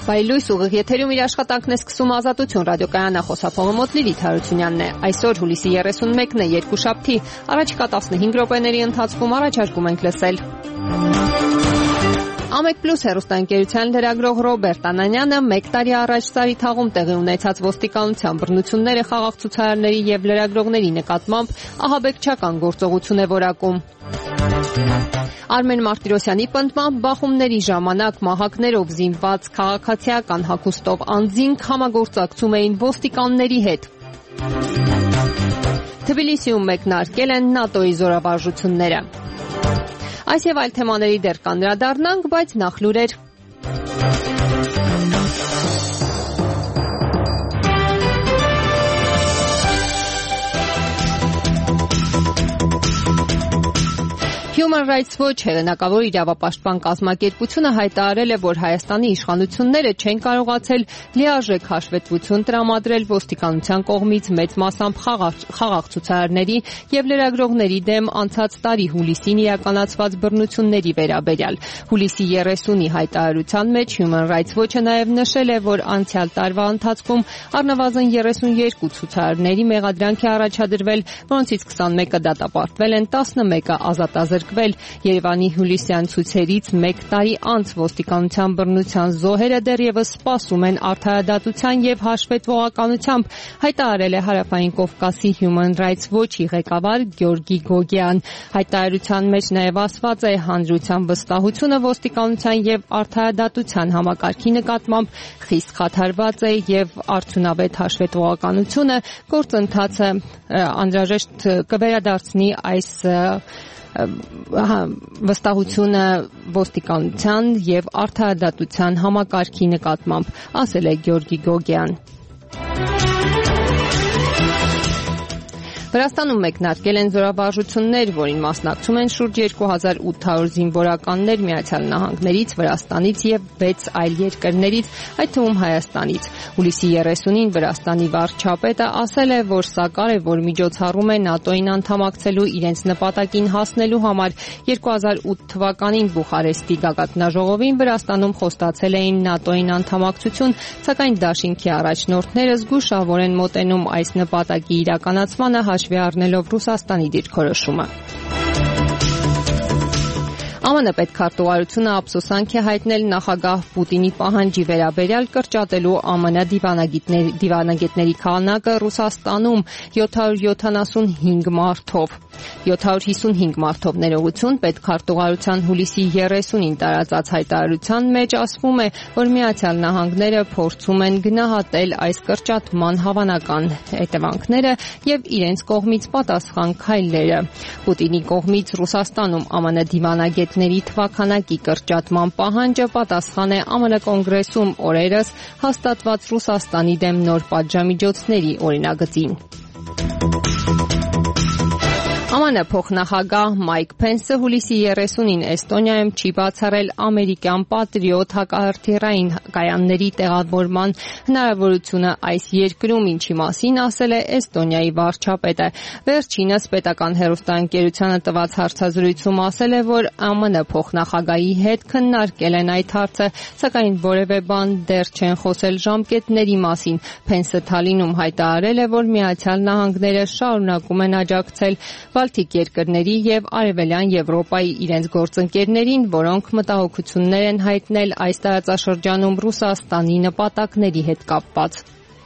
Բայլույս ուղիղ եթերում իր աշխատանքն է սկսում Ազատություն ռադիոկայանը, խոսափողը մոտ Լիլիթ Հարությունյանն է։ Այսօր հուլիսի 31-ն է, երկուշաբթի, առաջիկա 15 րոպեների ընթացքում առաջարկում ենք լսել։ Ամեկ+ հեռուստաընկերության լրագրող Ռոբերտ Անանյանը 1 տարի առաջ Սարիթաղում տեղի ունեցած ոստիկանության բռնությունները խաղաղ ցուցարարների եւ լրագրողների նկատմամբ ահաբեկչական գործողություն է որակում։ Արմեն Մարտիրոսյանի պնդմամբ բախումների ժամանակ մահակներով զինված քաղաքացիական հագուստով անձինք համագործակցում էին ոստիկանների հետ։ Թբիլիսիում մեկնարկել են ՆԱՏՕ-ի զորավարժությունները։ Այս եւ այլ թեմաների դեռ կանդրադառնանք, բայց նախ լուրեր։ Human Rights Watch հեղինակավոր իրավապաշտպան կազմակերպությունը հայտարարել է, որ Հայաստանի իշխանությունները չեն կարողացել լիարժեք հաշվետվություն տրամադրել ոստիկանության կողմից մեծ մասամբ խաղաղ ցուցարարների եւ լրագրողների դեմ անցած տարի հուլիսին իրականացված բռնությունների վերաբերյալ։ Հուլիսի 30-ի հայտարարության մեջ Human Rights Watch-ը նաեւ նշել է, որ անցյալ տարվա ընթացքում առնվազն 32 ցուցարարների մեղադրանք է առաջադրվել, որոնցից 21-ը դատապարտվել են, 11-ը ազատազրկվել։ Երևանի հուլիսյան ցույցերից 1 տարի անց ոստիկանության բռնության զոհերը դեռևս սպասում են արդարադատության եւ հաշվետվողականությամբ, հայտարարել է Հարավային Կովկասի Human Rights Watch-ի ղեկավար Գյորգի Գոգյան։ Հայտարարության մեջ նաեւ ասված է, հանրության վստահությունը ոստիկանության եւ արդարադատության համակարգի նկատմամբ խիստ խաթարված է եւ արդյունավետ հաշվետվողականությունը գործընթացը անհրաժեշտ կվերադարձնի այս վստահությունը ոստիկանության եւ արդարադատության համակարգի նկատմամբ, ասել է Գյորգի Գոգյան։ Վրաստանում մեկնարկել են զորավարժություններ, որին մասնակցում են շուրջ 2800 զինվորականներ Միացյալ Նահանգներից, Վրաստանից եւ 6 այլ երկրներից, այդ թվում Հայաստանից։ Հուլիսի 30-ին Վրաստանի վարչապետը ասել է, որ սա կարևոր միջոցառում է ՆԱՏՕ-ին անդամակցելու իրենց նպատակին հասնելու համար։ 2008 թվականին Բուխարեստի գագաթնաժողովին Վրաստանում խոստացել էին ՆԱՏՕ-ին անդամակցություն, սակայն դաշինքի առաջնորդները զգուշավոր են մոտենում այս նպատակի իրականացմանը հաշվի առնելով Ռուսաստանի դիրքորոշումը։ ԱՄՆ պետքարտուղարությունը ափսոսանք է հայտնել նախագահ Պուտինի պահանջի վերաբերյալ կրճատելու ԱՄՆ դիվանագետների քանակը Ռուսաստանում 775 մարդով։ 755 մարդով ներողություն, պետքարտուղարության հուլիսի 30-ին տարածած հայտարարության մեջ ասվում է, որ Միացյալ Նահանգները փորձում են գնահատել այս կրճատման հավանական հետևանքները եւ իրենց կողմից պատասխան քայլերը։ Պուտինի կողմից Ռուսաստանում ԱՄՆ դիվանագետների թվաքանակի կրճատման պահանջը պատասխան է ԱՄՆ կոնգրեսում օրերս հաստատված Ռուսաստանի դեմ նոր պատժամիջոցների օրինագծին։ ԱՄՆ փոխնախագահ Մայք Փենսը հուլիսի 30-ին Էստոնիայում չի բացառել ամերիկյան Patriot հակահրթիռային կայանների տեղավորման հնարավորությունը այս երկրում, ինչի մասին ասել է Էստոնիայի վարչապետը։ Վերջինս պետական հեռուստաընկերությանը տված հարցազրույցում ասել է, որ ԱՄՆ փոխնախագահի հետ քննարկել են այդ հարցը, սակայն որևէ բան դեռ չեն խոսել ժամկետների մասին։ Փենսը Թալինում հայտարարել է, որ Միացյալ Նահանգները շարունակում են աջակցել Բալտիկ երկրների եւ Արևելյան Եվրոպայի իրենց գործընկերներին, որոնք մտահոգություններ են հայտնել այս տարածաշրջանում Ռուսաստանի նպատակների հետ կապված։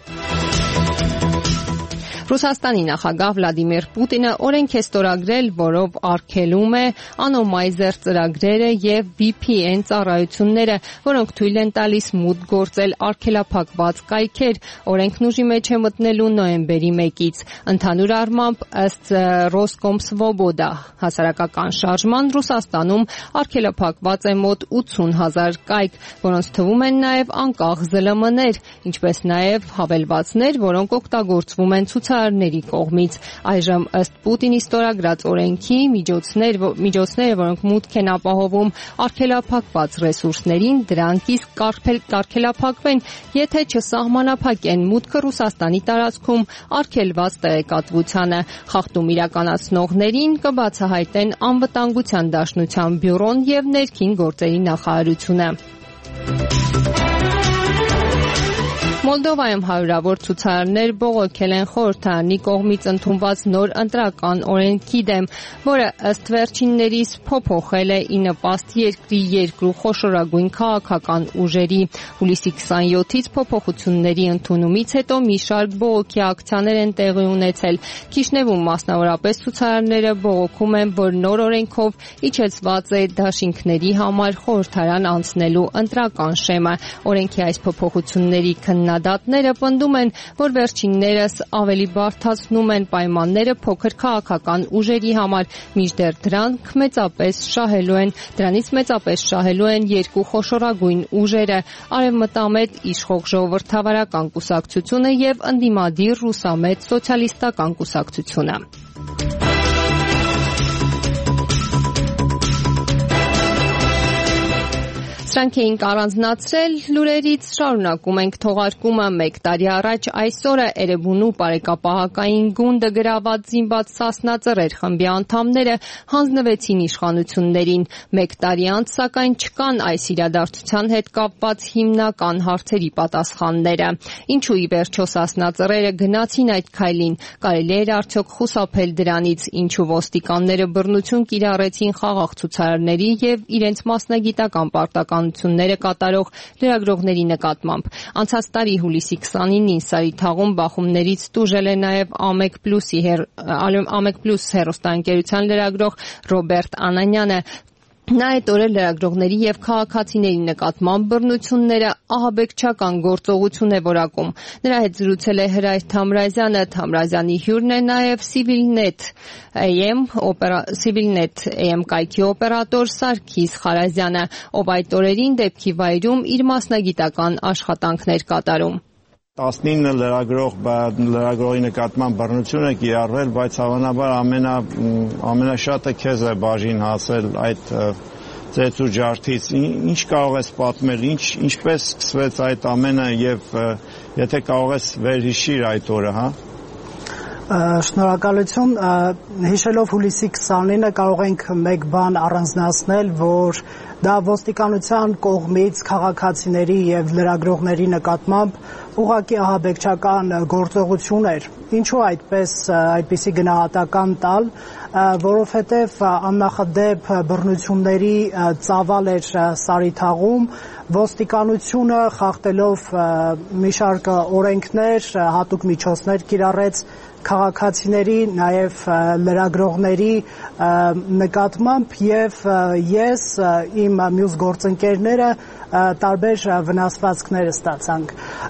Ռուսաստանի նախագահ Վլադիմիր Պուտինը օրենք է ստորագրել, որով արգելում է Անոմայզեր ծրագրերը եւ VPN ծառայությունները, որոնք թույլ են տալիս մուտք գործել արգելափակված կայքեր։ Օրենքն ուժի մեջ է մտնելու նոյեմբերի 1-ից։ Ընդհանուր առմամբ, ըստ Ռոսկոմսվոբոդա հասարակական շարժման, Ռուսաստանում արգելափակված է մոտ 80,000 կայք, որոնց թվում են նաեւ անկախ ԶԼՄ-ներ, ինչպես նաեւ հավելվածներ, որոնք օգտագործվում են ցուցարարների կողմից։ Այժմ ըստ Պուտինի ստորագրած օրենքի միջոցները, որոնք մուտք են ապահովում արգելափակված ռեսուրսներին, դրանք իսկ կարգելափակվեն, եթե չսահմանափակեն մուտքը Ռուսաստանի տարածքում արգելված տեղեկատվությանը։ Խախտում իրականացնողներին կբացահայտեն Անվտանգության դաշնության բյուրոն եւ Ներքին գործերի նախարարությունը։ Մոլդովայում հարյուրավոր ցուցարարներ բողոքել են խորհրդարանի կողմից ընդունված նոր ընտրական օրենքի դեմ, որը ըստ վերջիններիս փոփոխել է ի նպաստ երկրի երկրու խոշորագույն քաղաքական ուժերի։ Հուլիսի 27-ից փոփոխությունների ընդունումից հետո մի շարք բողոքի ակցիաներ են տեղի ունեցել։ Քիշնևում մասնավորապես ցուցարարները բողոքում են, որ նոր օրենքով իջեցված է դաշինքների համար խորհրդարան անցնելու ընտրական շեմը։ Օրենքի այս փոփոխությունների քննադատները պնդում են, որ վերջիններս ավելի բարդացնում են պայմանները փոքր քաղաքական ուժերի համար, մինչդեռ դրանից մեծապես շահելու են երկու խոշորագույն ուժերը՝ արևմտամետ իշխող ժողովրդավարական կուսակցությունը եւ ընդդիմադիր ռուսամետ սոցիալիստական կուսակցությունը։ Սրանք էինք առանձնացրել լուրերից, շարունակում ենք թողարկումը։ 1 տարի առաջ այս օրը Էրեբունու պարեկապահական գունդը գրաված զինված Սասնա Ծռեր խմբի անդամները հանձնվեցին իշխանություններին։ 1 տարի անց, սակայն, չկան այս իրադարձության հետ կապված հիմնական հարցերի պատասխանները։ Ինչու ի վերջո Սասնա Ծռերը գնացին այդ քայլին։ Կարելի էր արդյոք խուսափել դրանից։ Ինչու ոստիկանները բռնություն կիրառեցին խաղաղ ցուցարարների եւ իրենց մասնագիտական պարտականությունները կատարող լրագրողների նկատմամբ։ Անցած տարի հուլիսի 29-ին Սարիթաղում բախումներից տուժել է նաև Ամեկ Պլյուս հեռուստաընկերության լրագրող Ռոբերտ Անանյանը։ Նա այդ օրը լրագրողների եւ քաղաքացիների նկատմամբ բռնությունները ահաբեկչական գործողություն է որակում։ Նրա հետ զրուցել է Հրայր Թամրազյանը։ Թամրազյանի հյուրն է նաև Civilnet AM կայքի օպերատոր Սարգիս Խարազյանը, ով այդ օրերին դեպքի վայրում իր մասնագիտական աշխատանքներ կատարում։ 19 լրագրողի նկատմամբ բռնություն է կիրառվել, բայց հավանաբար ամենաշատը քեզ է բաժին հասել այդ ծեծու ջարդից։ Ինչ կարող ես պատմել, ինչպես սկսվեց այդ ամենը եւ եթե կարող ես վերհիշիր այդ օրը, հա։ Շնորհակալություն, հիշելով հուլիսի 29-ը կարող ենք մեկ բան առանձնացնել, որ դա ոստիկանության կողմից քաղաքացիների եւ լրագրողների նկատմամբ ուղղակի ահաբեկչական գործողություն էր։ Ինչու այդպիսի գնահատական տալ, որովհետև աննախադեպ բռնությունների ծավալ էր Սարիթաղում, ոստիկանությունը խախտելով մի շարք օրենքներ, հատուկ միջոցներ կիրառեց քաղաքացիների, նաև լրագրողների նկատմամբ եւ ես իմ մյուս գործընկերները տարբեր վնասվածքներ ստացանք։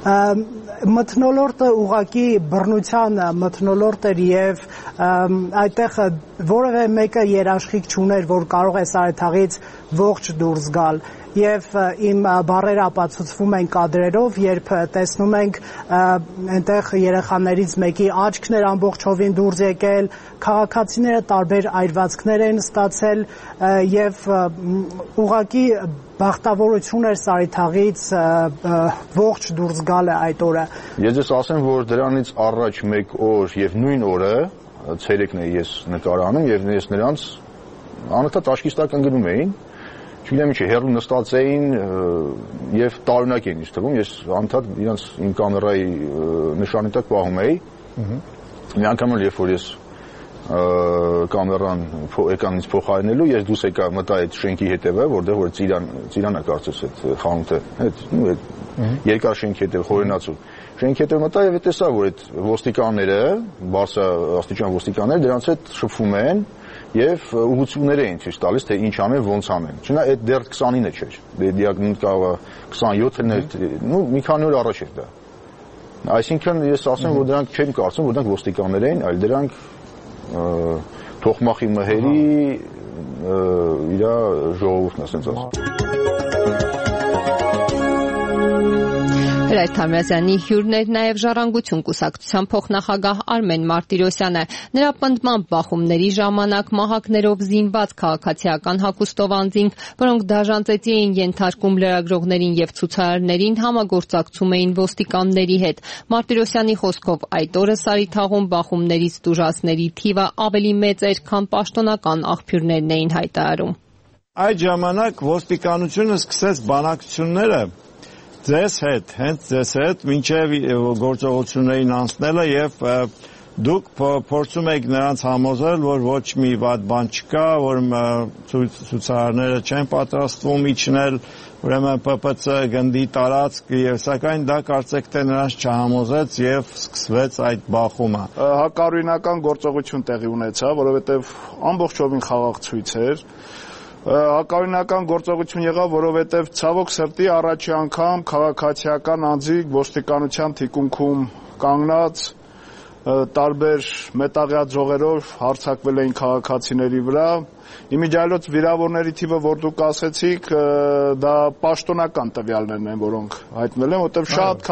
Մթնոլորտը ուղղակի բռնության մթնոլորտ էր եւ այդտեղ որևէ մեկը երաշխիք չուներ, որ կարող է Սարիթաղից ողջ դուրս գալ։ Եվ իմ բառերը ապացուցվում են կադրերով, երբ տեսնում ենք այնտեղ երեխաներից մեկի աչքն էր ամբողջովին դուրս եկել, քաղաքացիները տարբեր այրվածքներ են ստացել եւ ուղղակի բախտավորություն էր Սարիթաղից ողջ դուրս գալը այդ օրը։ Ես ձեզ ասեմ, որ դրանից առաջ մեկ օր եւ նույն օրը ցերեկն է ես նկարանում եւ ես նրանց անընդհատ աչքիստակ ընկնում էին։ Չգիտեմ ինչի, հեռու նստած էին եւ տարօրինակ էին ինձ թվում, ես անդադ իրենց իմ կամերայի նշանի տակ պահում էի։ Մի անգամ էլ երբ որ ես կամերան էկանից փոխարինելու, ես դուրս եկա մտա այդ շենքի հետևը, որտեղ որ ծիրանը կարծես այդ խանութը, այդ երկար շենքի հետև խորենացու։ Շենքի հետև մտա եւ տեսա, որ այդ ոստիկանները, բարձրաստիճան ոստիկանները դրանց հետ շփվում են եւ ուղղություններ էին ցույց տալիս, թե ինչ անեն, ոնց անեն։ Չնայ այդ դեռ 29-ը չէր։ Դիագնոզ կարող է 27-ն էր, մի քանի օր առաջ էր դա։ Այսինքն ես ասեմ, որ դրանք չեմ կարծում, որ դրանք ոստիկաններ էին, այլ դրանք թոխմախի մհերի իր ժողովուրդն է, ասենց ասեմ։ Հրայր Թամրազյանի հյուրն էր նաև Ժառանգություն կուսակցության փոխնախագահ Արմեն Մարտիրոսյանը։ Նրա պնդմամբ բախումների ժամանակ մահակներով զինված քաղաքացիական հագուստով անձինք, որոնք դաժանծեցի էին ենթարկում լրագրողներին եւ ցուցարարներին, համագործակցում էին ոստիկանների հետ։ Մարտիրոսյանի խոսքով այդ օրը Սարիթաղում բախումներից տուժածների թիվը ավելի մեծ էր, քան պաշտոնական աղբյուրներն էին հայտարարում։ Այդ ժամանակ ոստիկանությունը սկսեց բանակցությունները հենց ձեզ հետ մինչև գործողություններին անցնելը եւ դուք փորձում եք նրանց համոզել, որ ոչ մի վատ բան չկա, որ ցուցարարները չեն պատրաստվում իջնել, ուրեմն ՊՊՑ գնդի տարածք եւ սակայն դա կարծեք թե նրանց չհամոզեց եւ սկսվեց այդ բախումը։ Հակառույնական գործողություն տեղի ունեցավ, որովհետեւ ամբողջովին խաղաղ ցույց էր։ Հակառույնական գործողություն եղավ, որովհետեւ ցավոք սրտի առաջի անգամ քաղաքացիական անձիկ ոստիկանության թիկունքում կանգնած տարբեր մետաղյա ձողերով հարձակվել էին քաղաքացիների վրա։ Իմիջիայլոց վիրավորների թիվը, որ դուք ասեցիք, դա պաշտոնական տվյալներն են, որոնք հայտնել են, որտեղ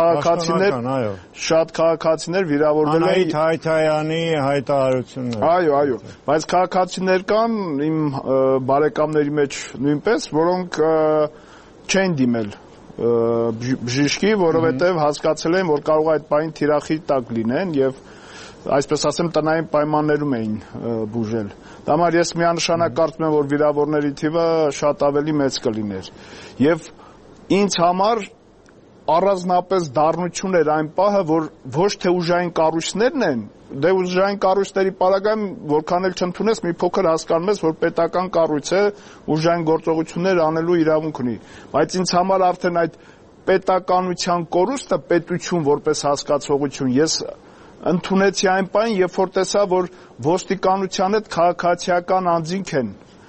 շատ քաղաքացիներ վիրավորվել են։ Անահիտ Հայթայանի հայտարարություններ։ Այո, բայց քաղաքացիներ կան իմ բարեկամների մեջ նույնպես, որոնք չեն դիմել բժիշկի, որովհետև հասկացել են, որ կարող է այդ պահին թիրախի տակ լինեն եւ այսպես ասեմ տնային պայմաններում էին բուժել։ Դա համար ես միանշանակ կարծում եմ, որ վիրավորների թիվը շատ ավելի մեծ կլիներ։ Եվ ինձ համար առանձնապես դառնություն էր այն պահը, որ ոչ թե ուժային կառույցներն են, դե ուժային կառույցների պարագայում որքան էլ չընդունես, մի փոքր հասկանում ես, որ պետական կառույց է, ուժային գործողություններ անելու իրավունք ունի։ Բայց ինձ համար արդեն այդ պետականության կորուստը, պետություն որպես հասկացողություն, ես ընդունեցի այն պահին, երբ որ տեսա, որ ոստիկանության հետ քաղաքացիական անձինք են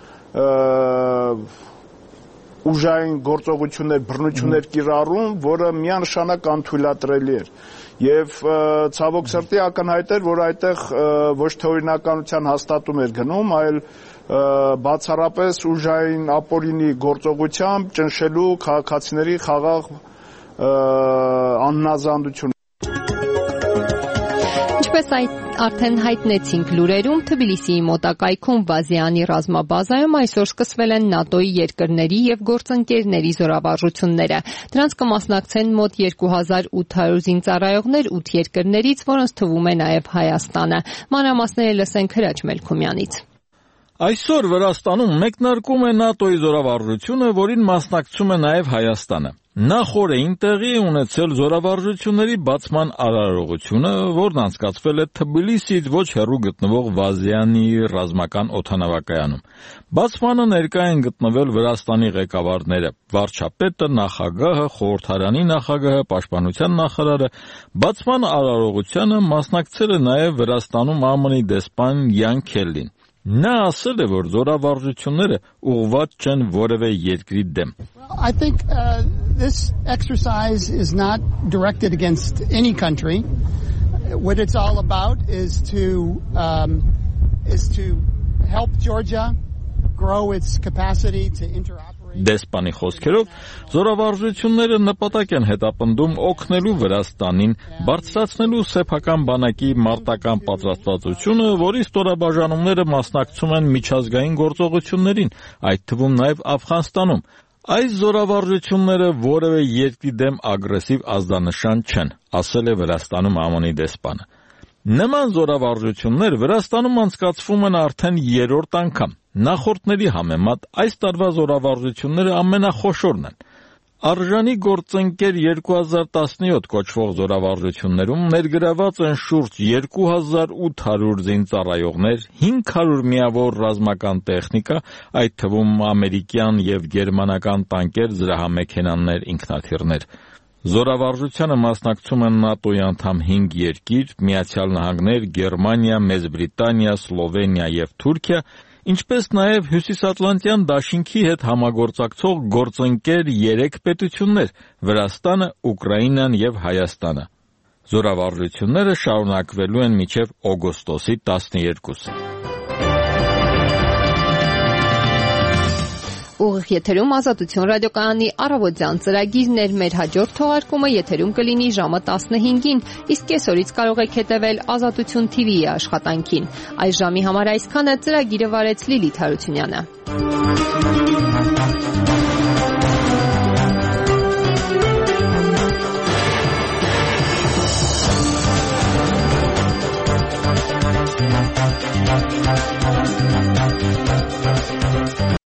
ուժային գործողություններ, բռնություններ կիրառում, որը միանշանակ անթույլատրելի էր։ Եվ ցավոք սրտի ակնհայտ էր, որ այդտեղ ոչ թե օրինականության հաստատում էր գնում, այլ բացառապես ուժային ապօրինի գործողությամբ ճնշելու քաղաքացիների խաղաղ անհնազանդություն։ Ինչպես արդեն հայտնեցինք լուրերում, Թբիլիսիի մոտակայքում Բազիանի ռազմաբազայում այսօր սկսվել են ՆԱՏՕ-ի երկրների եւ գործընկերների զորավարժությունները։ Դրանց կմասնակցեն մոտ 2800 զինծառայողներ 8 երկրներից, որոնց թվում է նաեւ Հայաստանը։ Մանրամասները լսենք Հրաչ Մելքումյանից։ Այսօր Վրաստանում մեկնարկում է ՆԱՏՕ-ի զորավարժությունը, որին մասնակցում է նաև Հայաստանը։ Նախ օրերին տեղի է ունեցել զորավարժությունների բացման արարողությունը, որն անցկացվել է Թբիլիսիից ոչ հեռու գտնվող Բազիանի ռազմական օդանավակայանում։ Բացմանը ներկա են գտնվել Վրաստանի ղեկավարները՝ վարչապետը, նախագահը, խորհրդարանի նախագահը, պաշտպանության նախարարը։ Բացման արարողությանը մասնակցել է նաև Վրաստանում ԱՄՆ-ի դեսպան Յան Քելլին։ Նա ասել է, որ զորավարժությունները ուղղված չեն որևէ երկրի դեմ։ I think this exercise is not directed against any country. What it's all about is to help Georgia grow its capacity to interoperate. Դեսպանի խոսքերով զորավարժությունները նպատակ են հետապնդում օգնելու Վրաստանին բարձրացնելու սեփական բանակի մարտական պատրաստվածությունը, որի ստորաբաժանումները մասնակցում են միջազգային գործողություններին, այդ թվում նաև Աֆղանստանում։ Այս զորավարժությունները որևէ երկրի դեմ ագրեսիվ ազդանշան չեն, ասել է Վրաստանում ԱՄՆ-ի դեսպանը։ Նման զորավարժություններ Վրաստանում անցկացվում են արդեն երրորդ անգամ։ Նախորդների համեմատ այս տարվա զորավարժությունները ամենախոշորն են։ Արժանի գործընկեր 2017 կոչվող զորավարժություններում ներգրաված են շուրջ 2800 զինծառայողներ, 500 միավոր ռազմական տեխնիկա, այդ թվում ամերիկյան եւ գերմանական տանկեր, զրահամեքենաներ, ինքնաթիռներ։ Զորավարժությանը մասնակցում են ՆԱՏՕ-ի անդամ 5 երկիր՝ Միացյալ Նահանգներ, Գերմանիա, Մեծ Բրիտանիա, Սլովենիա եւ Թուրքիա, ինչպես նաև Հյուսիսատլանտյան դաշինքի հետ համագործակցող գործընկեր 3 պետություններ՝ Վրաստանը, Ուկրաինան եւ Հայաստանը։ Զորավարժությունները շարունակվելու են մինչև օգոստոսի 12-ը։ Ուղիղ եթերում Ազատություն ռադիոկայանի առավոտյան ծրագիրն էր, մեր հաջորդ թողարկումը եթերում կլինի ժամը 15-ին, իսկ կեսօրից կարող եք հետևել Ազատություն TV-ի աշխատանքին։ Այս ժամի համար այսքանը, ծրագիրը վարեց Լիլիթ Հարությունյանը։